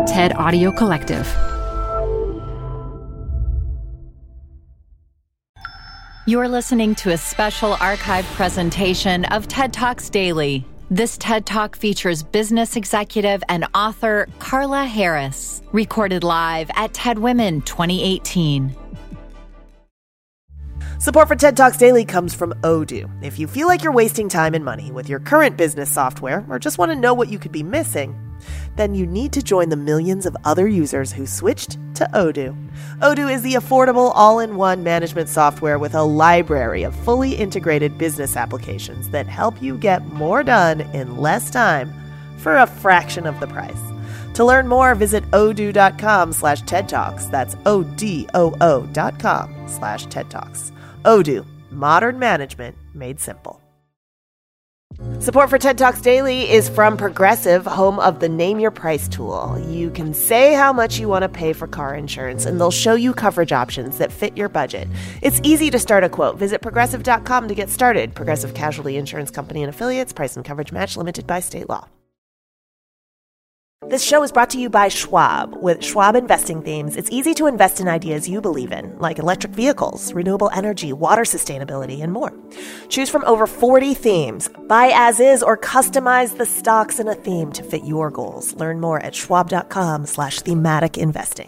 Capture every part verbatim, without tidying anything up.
TED Audio Collective. You're listening to a special archive presentation of TED Talks Daily. This TED Talk features business executive and author Carla Harris, recorded live at TED Women twenty eighteen. Support for TED Talks Daily comes from Odoo. If you feel like you're wasting time and money with your current business software or just want to know what you could be missing, then you need to join the millions of other users who switched to Odoo. Odoo is the affordable all-in-one management software with a library of fully integrated business applications that help you get more done in less time for a fraction of the price. To learn more, visit odoo.com slash TED Talks. That's O-D-O-O dot com slash TED Talks. Odoo, modern management made simple. Support for TED Talks Daily is from Progressive, home of the Name Your Price tool. You can say how much you want to pay for car insurance, and they'll show you coverage options that fit your budget. It's easy to start a quote. Visit progressive dot com to get started. Progressive Casualty Insurance Company and Affiliates. Price and coverage match limited by state law. This show is brought to you by Schwab. With Schwab investing themes, it's easy to invest in ideas you believe in, like electric vehicles, renewable energy, water sustainability, and more. Choose from over forty themes. Buy as is or customize the stocks in a theme to fit your goals. Learn more at schwab.com slash thematic investing.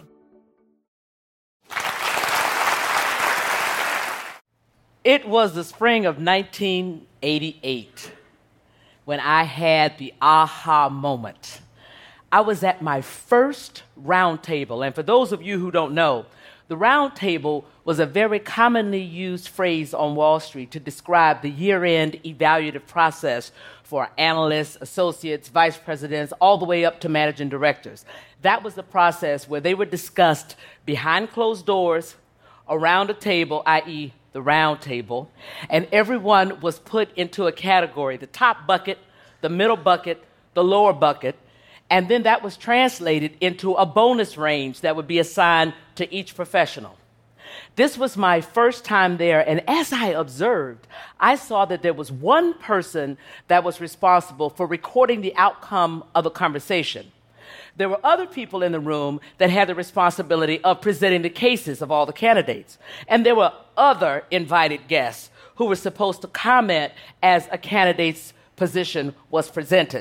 It was the spring of nineteen eighty-eight when I had the aha moment. I was at my first round table, and for those of you who don't know, the round table was a very commonly used phrase on Wall Street to describe the year-end evaluative process for analysts, associates, vice presidents, all the way up to managing directors. That was the process where they were discussed behind closed doors, around a table, that is the round table, and everyone was put into a category, the top bucket, the middle bucket, the lower bucket, and then that was translated into a bonus range that would be assigned to each professional. This was my first time there, and as I observed, I saw that there was one person that was responsible for recording the outcome of a conversation. There were other people in the room that had the responsibility of presenting the cases of all the candidates. And there were other invited guests who were supposed to comment as a candidate's position was presented.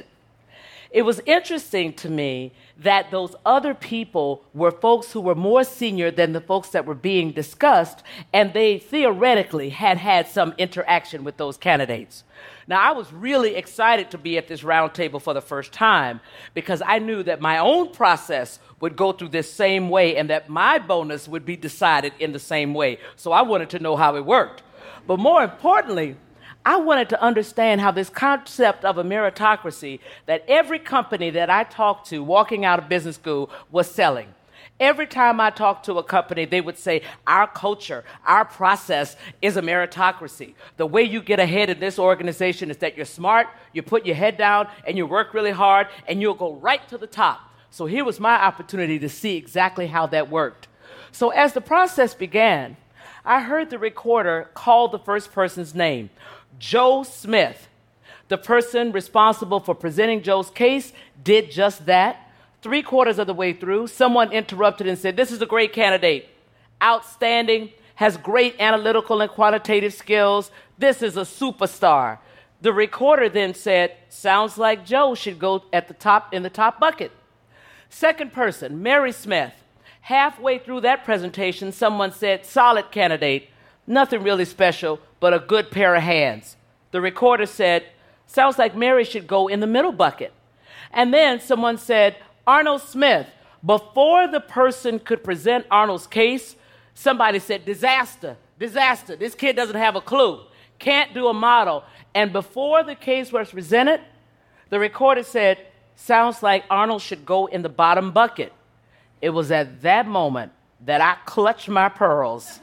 It was interesting to me that those other people were folks who were more senior than the folks that were being discussed, and they theoretically had had some interaction with those candidates. Now, I was really excited to be at this round table for the first time because I knew that my own process would go through this same way and that my bonus would be decided in the same way. So I wanted to know how it worked. But more importantly, I wanted to understand how this concept of a meritocracy that every company that I talked to walking out of business school was selling. Every time I talked to a company, they would say, our culture, our process is a meritocracy. The way you get ahead in this organization is that you're smart, you put your head down, and you work really hard, and you'll go right to the top. So here was my opportunity to see exactly how that worked. So as the process began, I heard the recorder call the first person's name, Joe Smith. The person responsible for presenting Joe's case did just that. Three quarters of the way through, someone interrupted and said, this is a great candidate, outstanding, has great analytical and quantitative skills. This is a superstar. The recorder then said, sounds like Joe should go at the top in the top bucket. Second person, Mary Smith. Halfway through that presentation, someone said, solid candidate, nothing really special, but a good pair of hands. The recorder said, sounds like Mary should go in the middle bucket. And then someone said, Arnold Smith. Before the person could present Arnold's case, somebody said, disaster, disaster. This kid doesn't have a clue, can't do a model. And before the case was presented, the recorder said, sounds like Arnold should go in the bottom bucket. It was at that moment that I clutched my pearls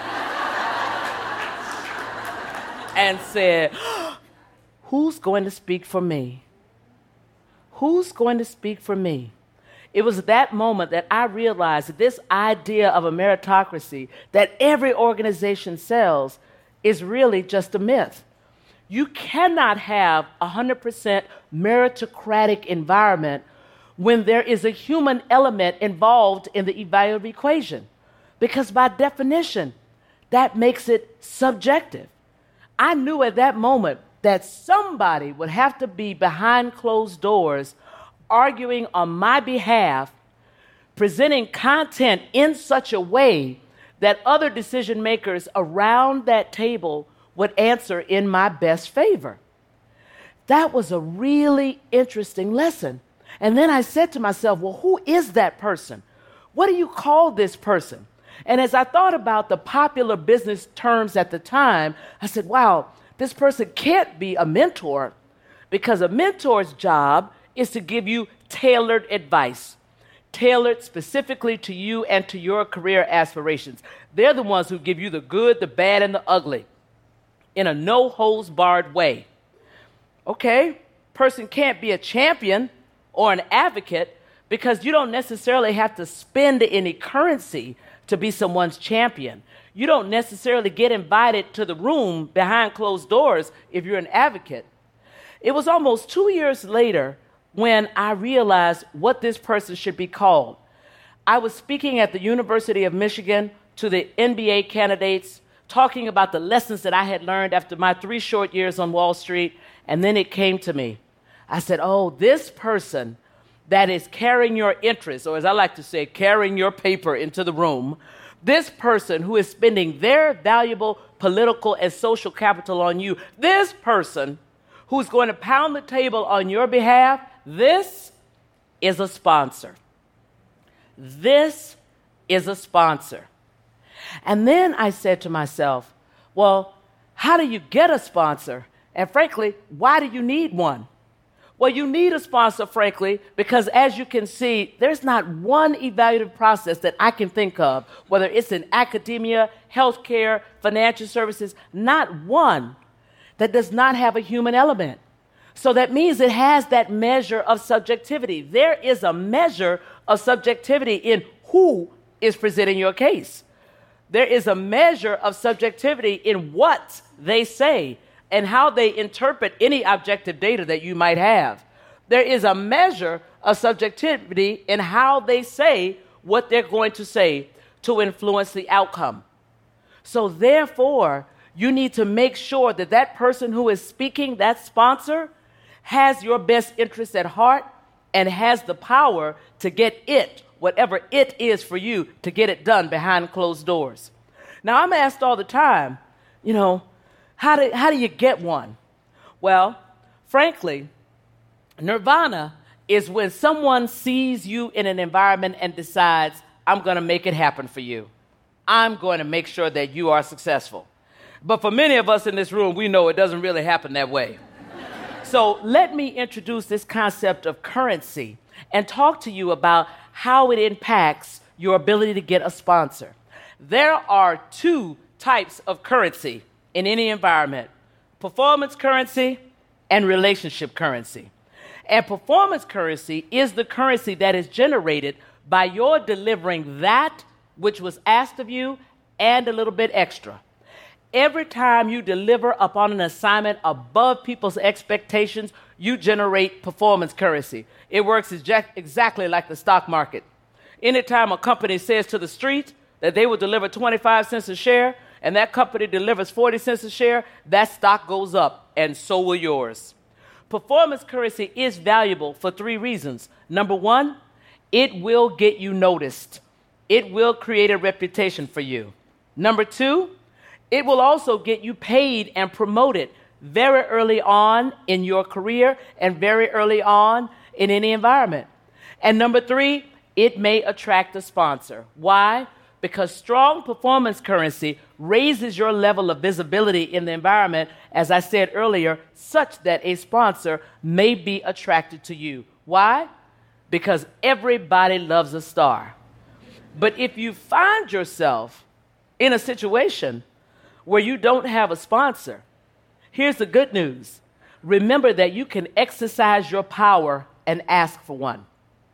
and said, who's going to speak for me? Who's going to speak for me? It was at that moment that I realized that this idea of a meritocracy that every organization sells is really just a myth. You cannot have a one hundred percent meritocratic environment when there is a human element involved in the evaluative equation, because by definition, that makes it subjective. I knew at that moment that somebody would have to be behind closed doors arguing on my behalf, presenting content in such a way that other decision makers around that table would answer in my best favor. That was a really interesting lesson. And then I said to myself, well, who is that person? What do you call this person? And as I thought about the popular business terms at the time, I said, wow, this person can't be a mentor, because a mentor's job is to give you tailored advice, tailored specifically to you and to your career aspirations. They're the ones who give you the good, the bad, and the ugly in a no-holds-barred way. Okay, person can't be a champion or an advocate, because you don't necessarily have to spend any currency to be someone's champion. You don't necessarily get invited to the room behind closed doors if you're an advocate. It was almost two years later when I realized what this person should be called. I was speaking at the University of Michigan to the M B A candidates, talking about the lessons that I had learned after my three short years on Wall Street, and then it came to me. I said, oh, this person that is carrying your interest, or as I like to say, carrying your paper into the room, this person who is spending their valuable political and social capital on you, this person who's going to pound the table on your behalf, this is a sponsor. This is a sponsor. And then I said to myself, well, how do you get a sponsor? And frankly, why do you need one? Well, you need a sponsor, frankly, because as you can see, there's not one evaluative process that I can think of, whether it's in academia, healthcare, financial services, not one that does not have a human element. So that means it has that measure of subjectivity. There is a measure of subjectivity in who is presenting your case. There is a measure of subjectivity in what they say and how they interpret any objective data that you might have. There is a measure of subjectivity in how they say what they're going to say to influence the outcome. So therefore, you need to make sure that that person who is speaking, that sponsor, has your best interest at heart and has the power to get it, whatever it is for you, to get it done behind closed doors. Now, I'm asked all the time, you know, How do, how do you get one? Well, frankly, nirvana is when someone sees you in an environment and decides, I'm going to make it happen for you. I'm going to make sure that you are successful. But for many of us in this room, we know it doesn't really happen that way. So let me introduce this concept of currency and talk to you about how it impacts your ability to get a sponsor. There are two types of currency in any environment: performance currency and relationship currency. And performance currency is the currency that is generated by your delivering that which was asked of you and a little bit extra. Every time you deliver upon an assignment above people's expectations, you generate performance currency. It works exa- exactly like the stock market. Anytime a company says to the street that they will deliver twenty-five cents a share, and that company delivers forty cents a share, that stock goes up, and so will yours. Performance currency is valuable for three reasons. Number one, it will get you noticed. It will create a reputation for you. Number two, it will also get you paid and promoted very early on in your career and very early on in any environment. And number three, it may attract a sponsor. Why? Because strong performance currency raises your level of visibility in the environment, as I said earlier, such that a sponsor may be attracted to you. Why? Because everybody loves a star. But if you find yourself in a situation where you don't have a sponsor, here's the good news. Remember that you can exercise your power and ask for one.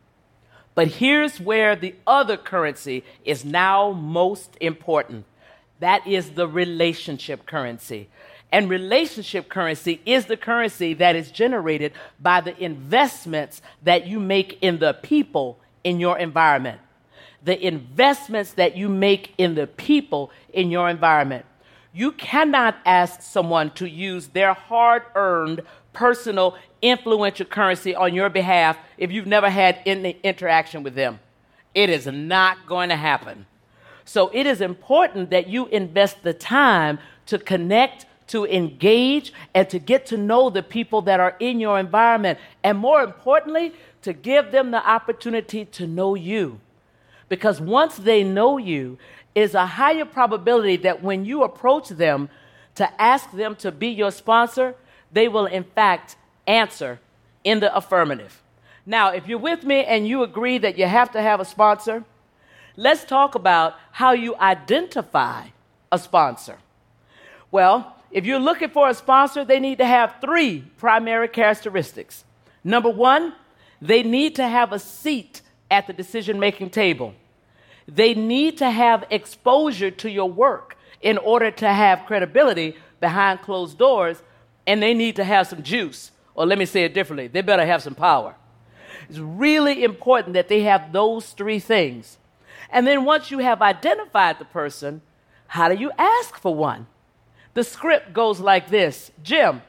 But here's where the other currency is now most important. That is the relationship currency. And relationship currency is the currency that is generated by the investments that you make in the people in your environment. The investments that you make in the people in your environment. You cannot ask someone to use their hard-earned, personal, influential currency on your behalf if you've never had any interaction with them. It is not going to happen. So it is important that you invest the time to connect, to engage, and to get to know the people that are in your environment. And more importantly, to give them the opportunity to know you. Because once they know you, is a higher probability that when you approach them to ask them to be your sponsor, they will in fact answer in the affirmative. Now, if you're with me and you agree that you have to have a sponsor, let's talk about how you identify a sponsor. Well, if you're looking for a sponsor, they need to have three primary characteristics. Number one, they need to have a seat at the decision-making table. They need to have exposure to your work in order to have credibility behind closed doors, and they need to have some juice. Or let me say it differently, they better have some power. It's really important that they have those three things. And then once you have identified the person, how do you ask for one? The script goes like this. Jim,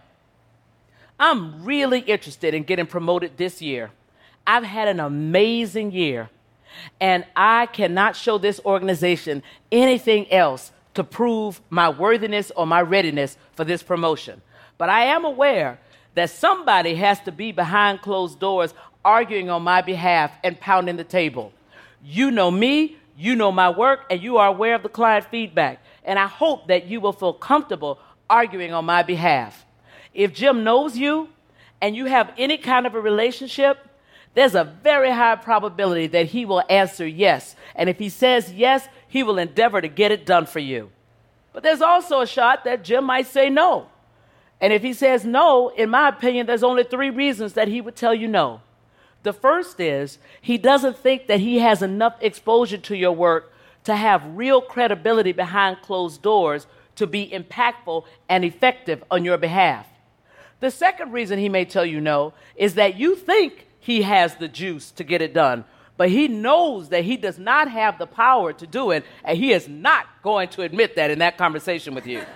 I'm really interested in getting promoted this year. I've had an amazing year. And I cannot show this organization anything else to prove my worthiness or my readiness for this promotion. But I am aware that somebody has to be behind closed doors arguing on my behalf and pounding the table. You know me, you know my work, and you are aware of the client feedback. And I hope that you will feel comfortable arguing on my behalf. If Jim knows you and you have any kind of a relationship, there's a very high probability that he will answer yes. And if he says yes, he will endeavor to get it done for you. But there's also a shot that Jim might say no. And if he says no, in my opinion, there's only three reasons that he would tell you no. The first is he doesn't think that he has enough exposure to your work to have real credibility behind closed doors to be impactful and effective on your behalf. The second reason he may tell you no is that you think he has the juice to get it done, but he knows that he does not have the power to do it, and he is not going to admit that in that conversation with you.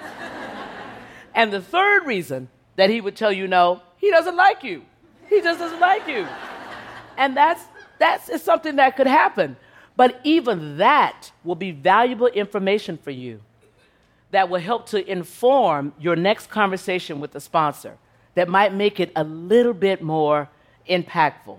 And the third reason that he would tell you no, he doesn't like you. He just doesn't like you. And that's, that's it's something that could happen. But even that will be valuable information for you that will help to inform your next conversation with the sponsor that might make it a little bit more impactful.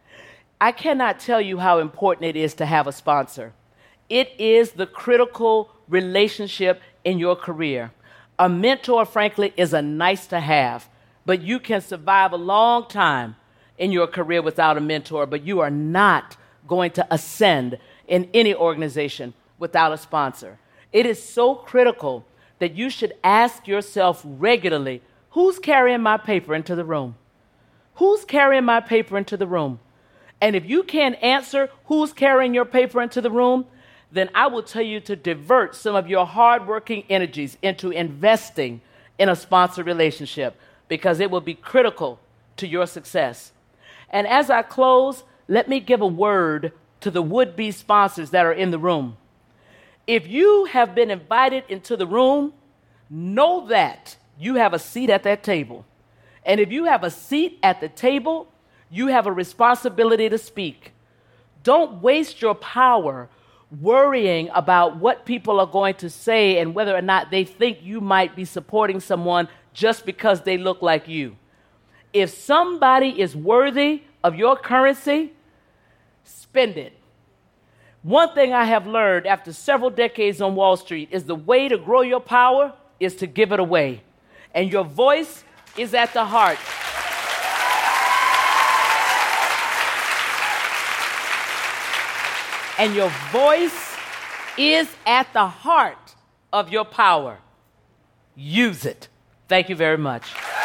I cannot tell you how important it is to have a sponsor. It is the critical relationship in your career. A mentor, frankly, is a nice to have, but you can survive a long time in your career without a mentor, but you are not going to ascend in any organization without a sponsor. It is so critical that you should ask yourself regularly, who's carrying my paper into the room? Who's carrying my paper into the room? And if you can't answer who's carrying your paper into the room, then I will tell you to divert some of your hardworking energies into investing in a sponsor relationship because it will be critical to your success. And as I close, let me give a word to the would-be sponsors that are in the room. If you have been invited into the room, know that you have a seat at that table. And if you have a seat at the table, you have a responsibility to speak. Don't waste your power worrying about what people are going to say and whether or not they think you might be supporting someone just because they look like you. If somebody is worthy of your currency, spend it. One thing I have learned after several decades on Wall Street is the way to grow your power is to give it away. And your voice is at the heart. And your voice is at the heart of your power. Use it. Thank you very much.